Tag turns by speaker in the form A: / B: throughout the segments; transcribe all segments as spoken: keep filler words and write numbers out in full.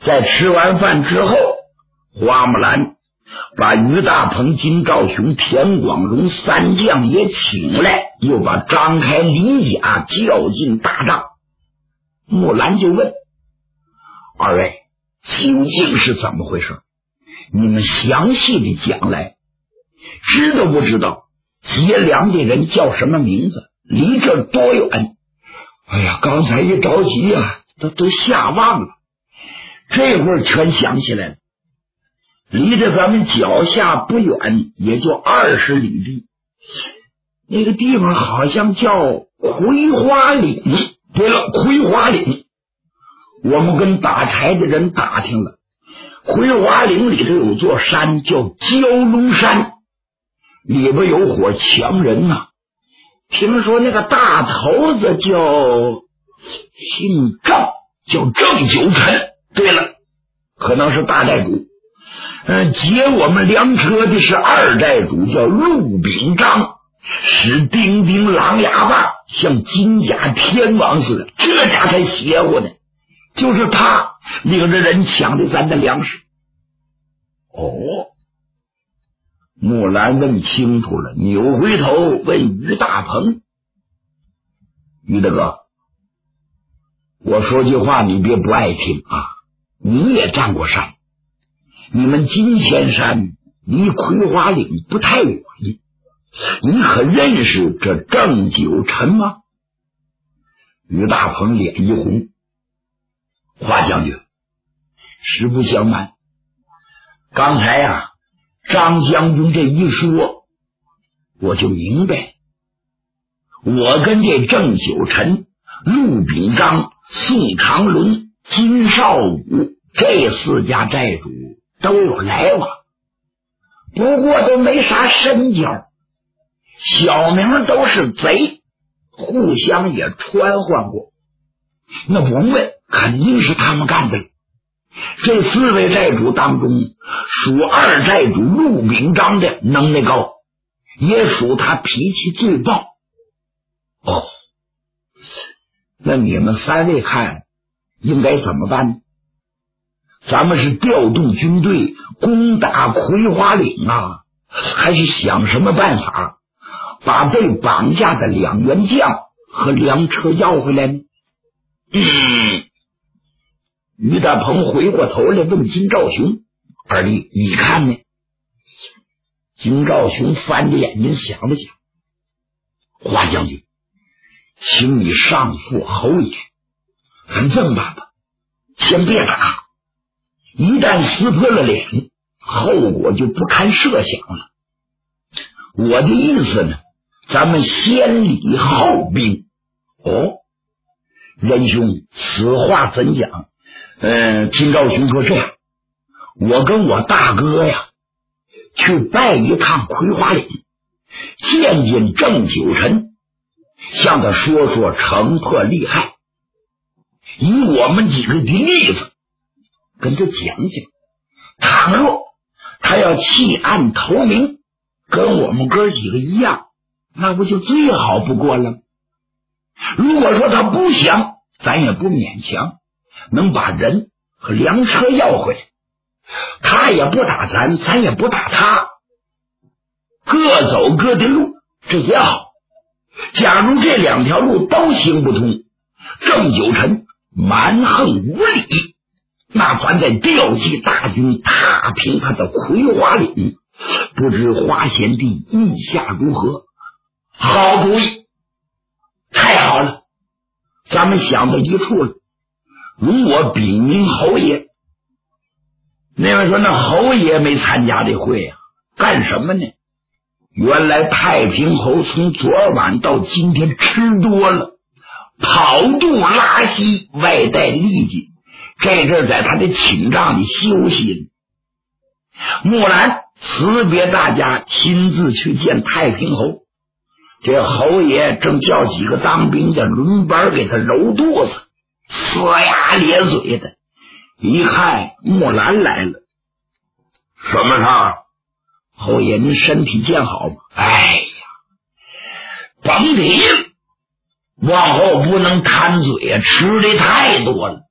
A: 在吃完饭之后，花木兰把于大鹏、金兆雄、田广荣三将也请来，又把张开、李甲叫进大帐。木兰就问：二位究竟是怎么回事？你们详细的讲来。知道不知道劫粮的人叫什么名字？离这多远？哎呀，刚才一着急啊，都都吓忘了，这会儿全想起来了。离着咱们脚下不远，也就二十里地。那个地方好像叫葵花岭。对了，葵花岭，我们跟打柴的人打听了，葵花岭里头有座山叫蛟龙山，里边有伙强人呐、啊。听说那个大头子叫姓郑，叫郑九臣。对了，可能是大寨主。嗯，劫我们粮车的是二寨主，叫陆秉章，使钉钉狼牙棒，像金甲天王似的，这家才邪乎呢。就是他领着人抢的咱的粮食。哦，木兰问清楚了，扭回头问于大鹏：于大哥，我说句话你别不爱听啊，你也占过山，你们金钱山离葵花岭不太远，你可认识这郑九臣吗？于大鹏脸一红：华将军，实不相瞒，刚才呀、啊，张将军这一说，我就明白，我跟这郑九臣、陆秉章、宋长伦、金少武这四家寨主都有来往，不过都没啥深交，小名都是贼，互相也穿换过。那甭问，肯定是他们干的。这四位寨主当中，属二寨主陆秉章的能耐高，也属他脾气最暴。哦，那你们三位看应该怎么办呢？咱们是调动军队攻打葵花岭啊，还是想什么办法把被绑架的两员将和粮车要回来呢？嗯，于大鹏回过头来问金兆雄：二弟，你看呢？金兆雄翻着眼睛想了想：华将军，请你上赴侯爷，咱这么办吧，先别打，一旦撕破了脸，后果就不堪设想了。我的意思呢，咱们先礼后兵。哦，仁兄，此话怎讲？嗯，金兆雄说：这样，我跟我大哥呀，去拜一趟葵花岭，见见郑九臣，向他说说城破利害，以我们几个的例子跟他讲讲，倘若他要弃暗投明，跟我们哥几个一样，那不就最好不过了？如果说他不想，咱也不勉强，能把人和粮车要回来，他也不打咱，咱也不打他，各走各的路，这也好。假如这两条路都行不通，郑九臣蛮横无理，那咱再调集大军踏平他的葵花岭，不知花贤弟意下如何？好主意，太好了，咱们想到一处了。容我禀明侯爷。那位说，那侯爷没参加这会啊，干什么呢？原来太平侯从昨晚到今天吃多了，跑肚拉稀，外带痢疾，这阵在他的寝帐里休息呢。木兰辞别大家，亲自去见太平侯。这侯爷正叫几个当兵的轮班给他揉肚子，呲牙咧嘴的。一看木兰来了，什么事？侯爷，您身体健好吗？哎呀，甭提了，往后不能贪嘴啊，吃的太多了，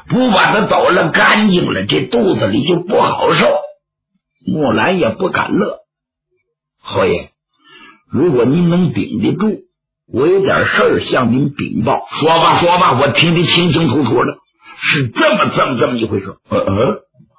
A: 不把他抖了干净了，这肚子里就不好受。木兰也不敢乐。侯爷，如果您能顶得住，我有点事儿向您禀报。说吧说吧，我听得清清楚楚的，是这么这么这么一回事。呃呃，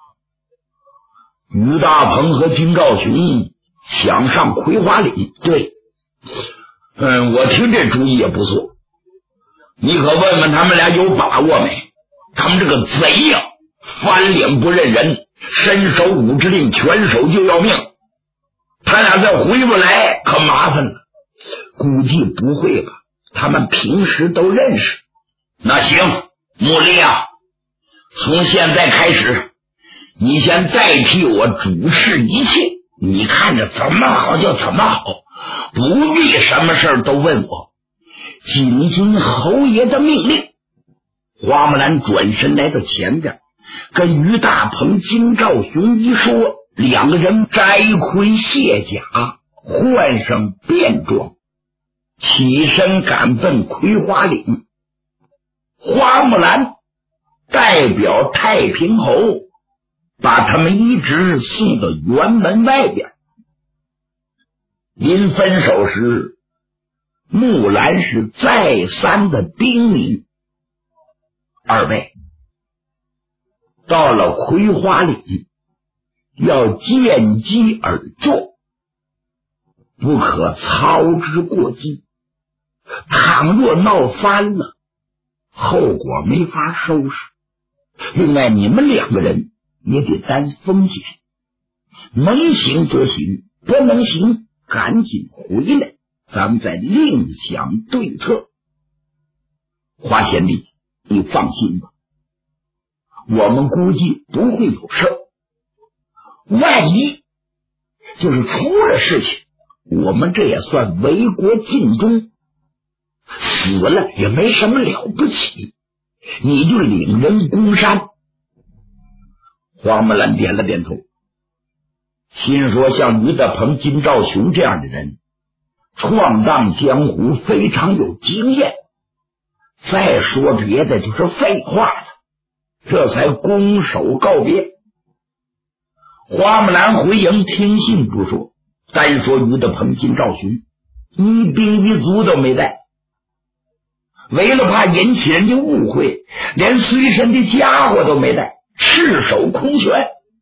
A: 于大鹏和金兆雄想上葵花岭。对，嗯，我听这主意也不错。你可问问他们俩有把握没？他们这个贼呀、啊，翻脸不认人，伸手五指令，拳手就要命。他俩再回不来，可麻烦了。估计不会吧？他们平时都认识。那行，穆丽啊，从现在开始，你先代替我主持一切，你看着怎么好就怎么好，不必什么事都问我，谨遵侯爷的命令。花木兰转身来到前边，跟于大鹏、金兆雄一说，两个人摘盔卸甲，换上便装，起身赶奔葵花岭。花木兰代表太平侯把他们一直送到辕门外边。临分手时，木兰是再三的叮咛，二位到了葵花岭要见机而作，不可操之过急，倘若闹翻了，后果没法收拾。另外你们两个人也得担风险，能行则行，不能行赶紧回来，咱们再另想对策。花贤弟，你放心吧，我们估计不会有事，万一就是出了事情，我们这也算为国尽忠，死了也没什么了不起，你就领人攻山。花木兰点了点头，心说像于大鹏、金兆雄这样的人，闯荡江湖非常有经验，再说别的就是废话了，这才拱手告别。花木兰回营听信不说，单说于大鹏、金兆雄一兵一卒都没带，为了怕引起人家误会，连随身的家伙都没带，赤手空拳。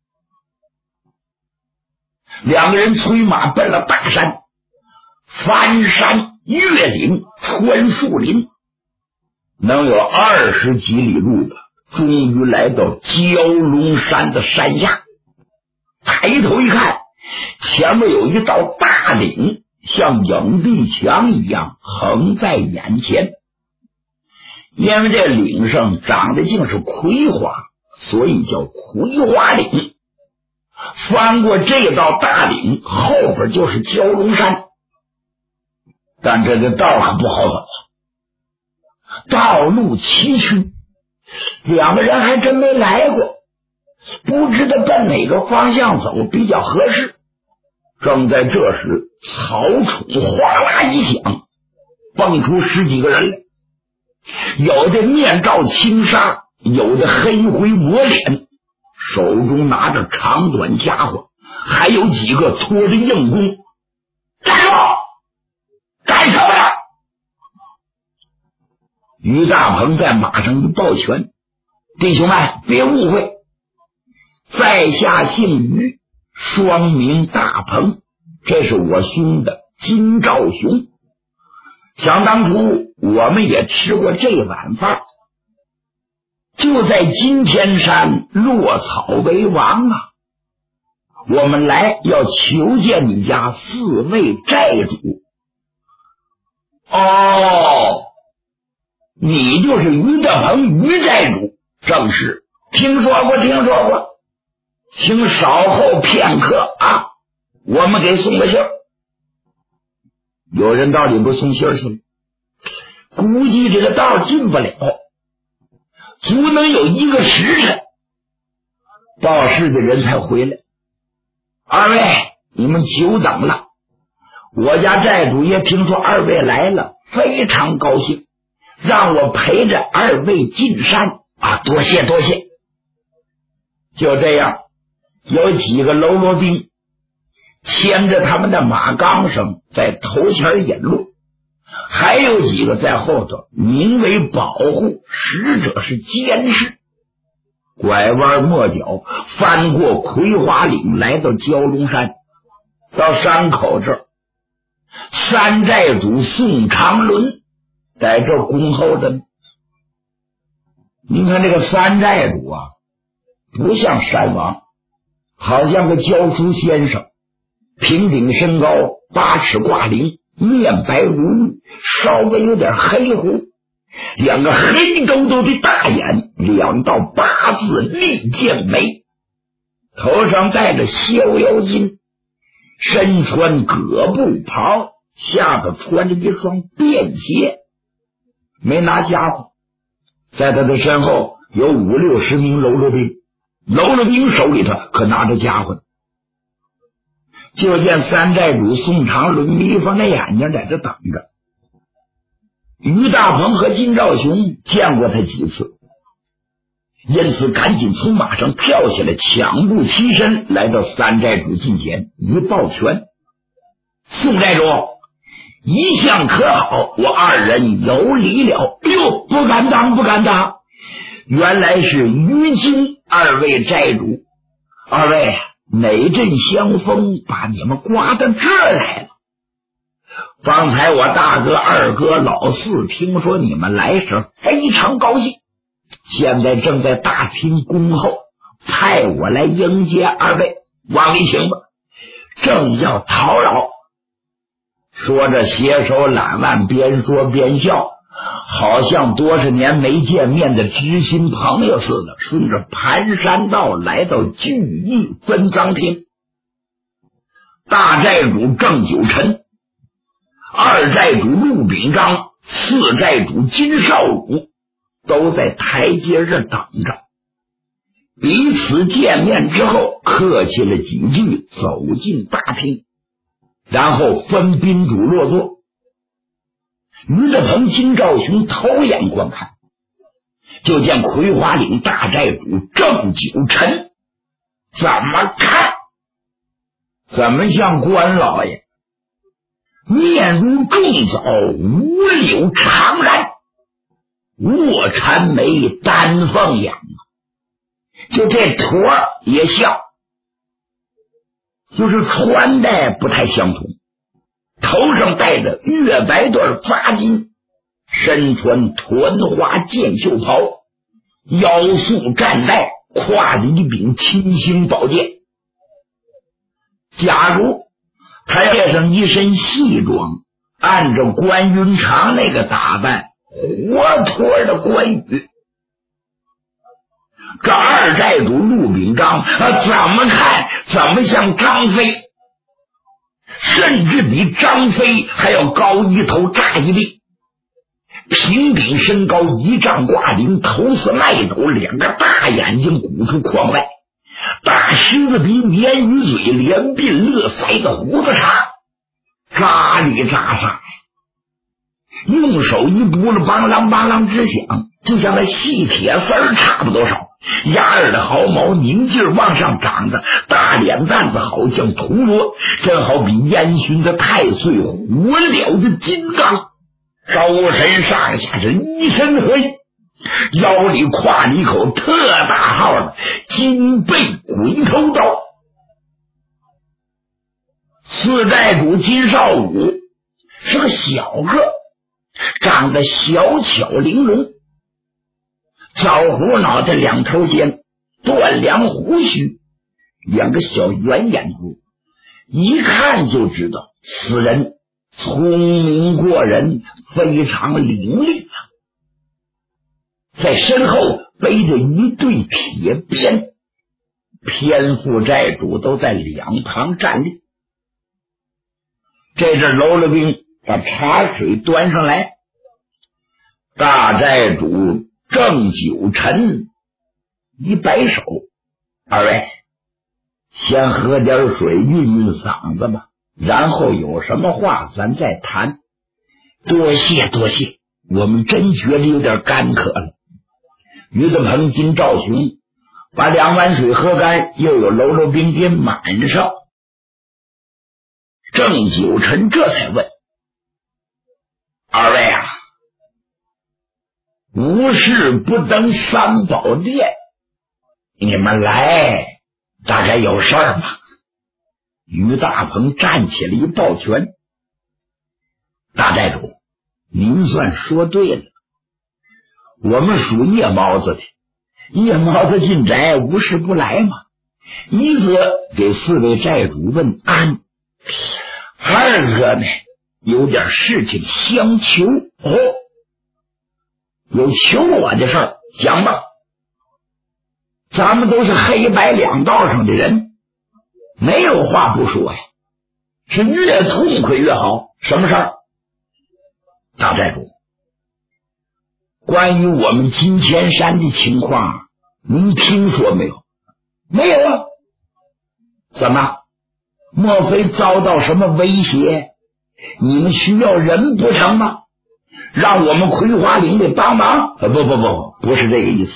A: 两个人催马奔了大山，翻山越岭，穿树林，能有二十几里路吧，终于来到蛟龙山的山下。抬头一看，前面有一道大岭，像影壁墙一样横在眼前。因为这岭上长的竟是葵花，所以叫葵花岭。翻过这道大岭，后边就是蛟龙山。但这个道可不好走啊，道路崎岖，两个人还真没来过，不知道奔哪个方向走比较合适。正在这时，草冢哗啦一响，蹦出十几个人来，有的面罩轻纱，有的黑灰抹脸，手中拿着长短家伙，还有几个拖着硬弓。站住！干什么呀？于大鹏在马上一抱拳，弟兄们别误会，在下姓于，双名大鹏，这是我兄的金兆雄。想当初我们也吃过这碗饭，就在金天山落草为王啊！我们来要求见你家四位寨主。哦，你就是于大鹏，于寨主。正是，听说过听说过，请稍后片刻啊，我们给送个信儿。有人到里边送信儿去了，估计这个道进不了，足能有一个时辰，报事的人才回来。二位，你们久等了，我家寨主也听说二位来了，非常高兴，让我陪着二位进山， 啊，多谢多谢。就这样，有几个喽啰兵牵着他们的马纲绳在头前引路，还有几个在后头，名为保护，实则是监视。拐弯抹角，翻过葵花岭，来到蛟龙山。到山口这儿，山寨主宋长伦在这恭候着呢。您看这个山寨主啊，不像山王，好像个教书先生，平顶身高，八尺挂翎，面白如玉，稍微有点黑乎，两个黑兜兜的大眼，两道八字利剑眉，头上戴着逍遥巾，身穿葛布袍，下头穿着一双便鞋，没拿家伙。在他的身后有五六十名喽啰兵，喽啰兵手里头可拿着家伙。就见山寨主宋长伦眯缝着眼睛在这等着。于大鹏和金兆雄见过他几次，因此赶紧从马上跳下来，抢步起身来到山寨主近前，一抱拳：宋寨主一向可好，我二人有礼了。哟，不敢当不敢当，原来是于金二位寨主，二位哪阵香风把你们刮到这儿来了？方才我大哥二哥老四听说你们来时非常高兴，现在正在大厅恭候，派我来迎接二位，往里请吧，正要讨扰。说着携手揽腕，边说边笑，好像多少年没见面的知心朋友似的，顺着盘山道来到聚义分赃厅。大寨主郑九臣，二寨主陆秉章，四寨主金少武都在台阶上等着。彼此见面之后，客气了几句，走进大厅，然后分宾主落座。于德鹏、金兆雄头眼观看，就见葵花岭大寨主郑九臣，怎么看怎么像关老爷，面如重枣，五柳长髯，卧蚕眉，丹凤眼，就这坨也像，就是穿戴不太相同，头上戴着月白缎发巾，身穿团花箭袖袍，腰束战带，挎着一柄青星宝剑。假如他要上一身戏装，按照关云长那个打扮，活脱的关羽。这二寨主陆秉章、啊、怎么看怎么像张飞，甚至比张飞还要高一头炸一臂，平顶身高，一丈挂翎，头似麦斗，两个大眼睛鼓出眶外，大狮子鼻，鲶鱼嘴，连鬓乐腮的胡子茬，扎里扎撒，用手一拨了，梆啷梆啷直响，就像那细铁丝儿差不多少。鸭儿的毫毛拧劲儿往上长着，大脸蛋子好像铜锣，真好比烟熏的太岁，火燎的金刚，周身上下是一身灰，腰里挎了一口特大号的金背鬼头刀。四寨主金少武是个小个，长得小巧玲珑，枣胡脑袋，两头尖，断梁胡须，两个小圆眼珠，一看就知道此人聪明过人，非常伶俐啊。在身后背着一对铁鞭，偏副寨主都在两旁站立。这阵喽啰兵把茶水端上来，大寨主郑九臣一摆手，二位先喝点水润润嗓子吧，然后有什么话咱再谈。多谢多谢，我们真觉得有点干渴了。 于德鹏金赵雄把两碗水喝干，又有喽啰冰给满上。郑九臣这才问：二位啊，无事不登三宝殿，你们来大概有事儿吗？于大鹏站起来一抱拳：大寨主，您算说对了，我们属夜猫子的，夜猫子进宅无事不来嘛。一则给四位寨主问安，二则呢有点事情相求。哦，有求我的事儿，讲吧。咱们都是黑白两道上的人，没有话不说呀，是越痛快越好。什么事儿？大寨主，关于我们金钱山的情况，您听说没有？没有啊。怎么？莫非遭到什么威胁？你们需要人不成吗？让我们葵花岭给帮忙？不不不，不是这个意思。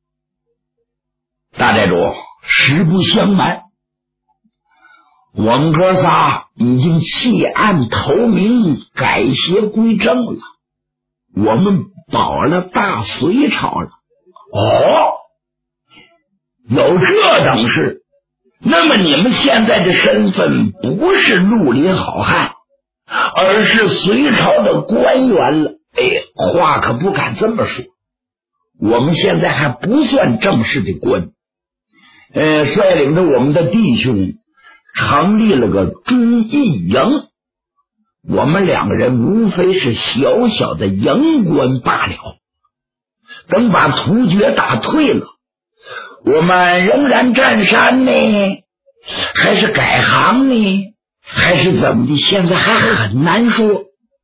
A: 大寨主，实不相瞒，我们哥仨已经弃暗投明，改邪归正了，我们保了大隋朝了。哦，有这等事？那么你们现在的身份不是绿林好汉，而是隋朝的官员了。哎，话可不敢这么说，我们现在还不算正式的官。呃，率领着我们的弟兄成立了个忠义营，我们两个人无非是小小的营官罢了。等把突厥打退了，我们仍然占山呢，还是改行呢，还是怎么的，现在还很难说。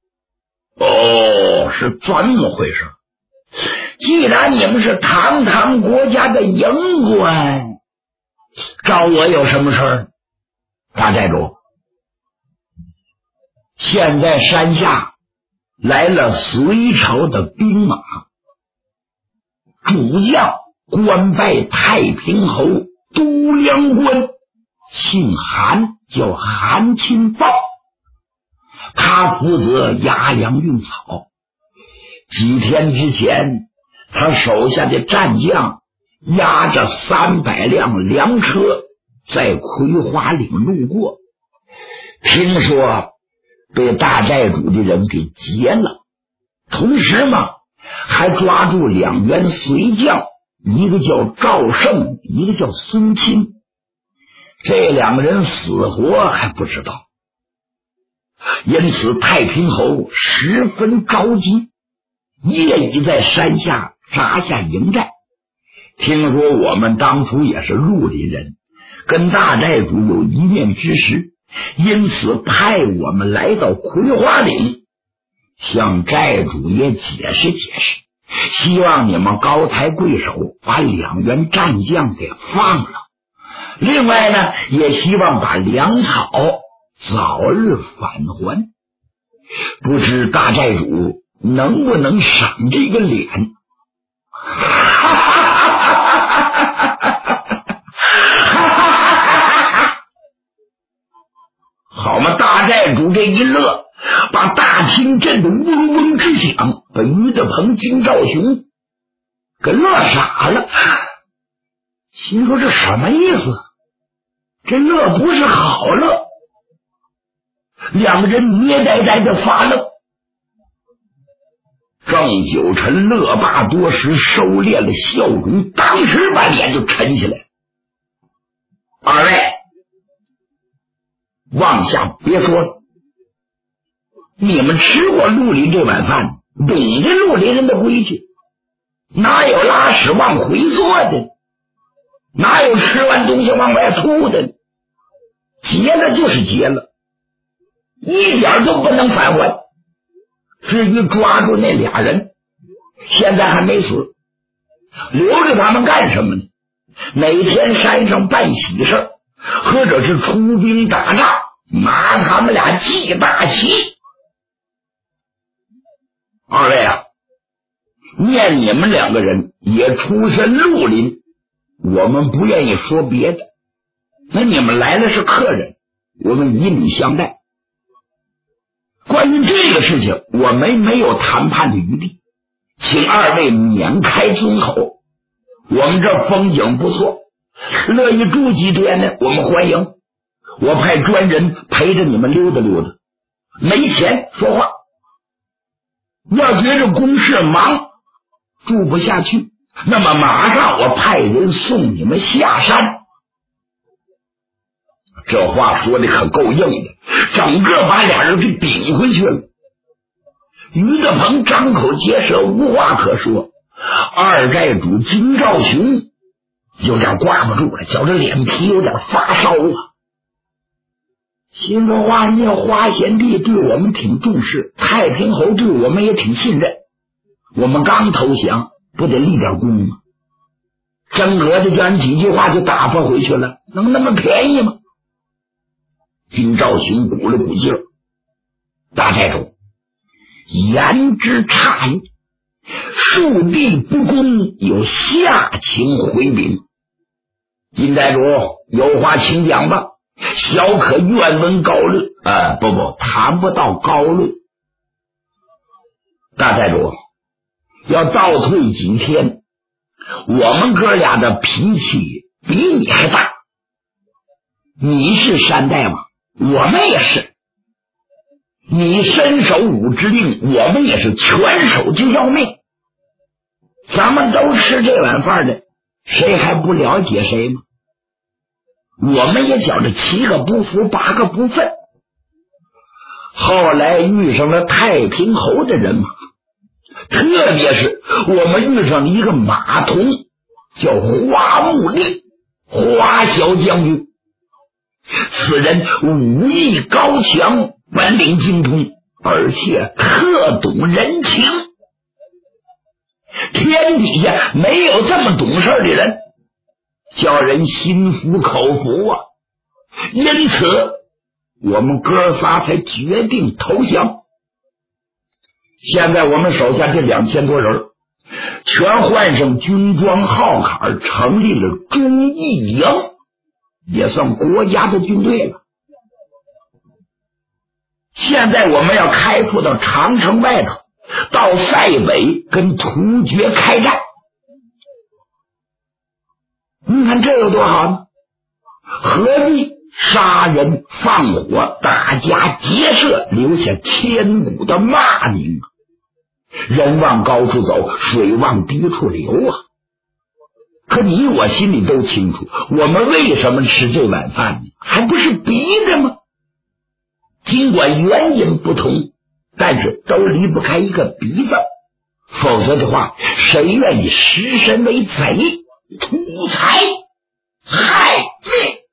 A: 哦，是这么回事。既然你们是堂堂国家的营官，找我有什么事儿？大寨主，现在山下来了隋朝的兵马，主将官拜太平侯都梁官，姓韩，叫韩钦豹，他负责押粮运草。几天之前，他手下的战将押着三百辆粮车在葵花岭路过，听说被大寨主的人给劫了，同时嘛还抓住两员隋将，一个叫赵胜，一个叫孙钦，这两个人死活还不知道。因此太平侯十分着急，夜已在山下扎下营寨。听说我们当初也是绿林人，跟大寨主有一面之识，因此派我们来到葵花岭，向寨主也解释解释，希望你们高抬贵手，把两员战将给放了。另外呢，也希望把粮草早日返还。不知大寨主能不能赏这个脸？好嘛，大寨主这一乐，把大厅震得嗡嗡直响，把于德鹏、金兆雄给乐傻了，心说这什么意思？这乐不是好乐。两个人捏呆呆的发愣。郑九臣乐罢多时，收敛了笑容，当时把脸就沉下来。二位往下别说了，你们吃过绿林这碗饭，懂得绿林人的规矩，哪有拉屎往回坐的，哪有吃完东西往外吐的，结了就是结了，一点都不能返还。至于抓住那俩人，现在还没死，留着他们干什么呢？每天山上办喜事，或者是出兵打仗，拿他们俩记大旗。二位啊， 念你们两个人也出身绿林，我们不愿意说别的。那你们来的是客人，我们以礼相待。关于这个事情，我们没有谈判的余地，请二位免开尊口。我们这风景不错，乐意住几天呢，我们欢迎。我派专人陪着你们溜达溜达，没钱说话。要觉着公事忙住不下去，那么马上我派人送你们下山。这话说的可够硬的，整个把俩人给顶回去了。于德鹏张口结舌，无话可说。二寨主金兆雄有点挂不住了，觉着脸皮有点发烧啊。心说话，你花贤弟对我们挺重视，太平侯对我们也挺信任，我们刚投降，不得立点功吗？真讹着讲几句话就打发回去了，能那么便宜吗？金兆雄鼓了鼓劲儿，大寨主言之差矣，庶弟不公，有下情回禀。金寨主有话请讲吧，小可愿闻高论。呃，不不，谈不到高论。大寨主要倒退几天，我们哥俩的脾气比你还大。你是山大王，我们也是。你伸手舞之令，我们也是拳手就要命。咱们都吃这碗饭的，谁还不了解谁吗？我们也觉着七个不服八个不忿。后来遇上了太平侯的人马，特别是我们遇上了一个马童，叫花木烈，花小将军。此人武艺高强，本领精通，而且特懂人情。天底下没有这么懂事的人，叫人心服口服啊！因此我们哥仨才决定投降。现在我们手下这两千多人全换上军装号坎，成立了忠义营，也算国家的军队了。现在我们要开赴到长城外头，到塞北跟突厥开战。你看这有多好呢？何必杀人放火，打家劫舍，留下千古的骂名？人往高处走，水往低处流啊！可你我心里都清楚，我们为什么吃这碗饭呢？还不是逼着吗？尽管原因不同，但是都离不开一个逼字，否则的话，谁愿意实身为贼，图财害命？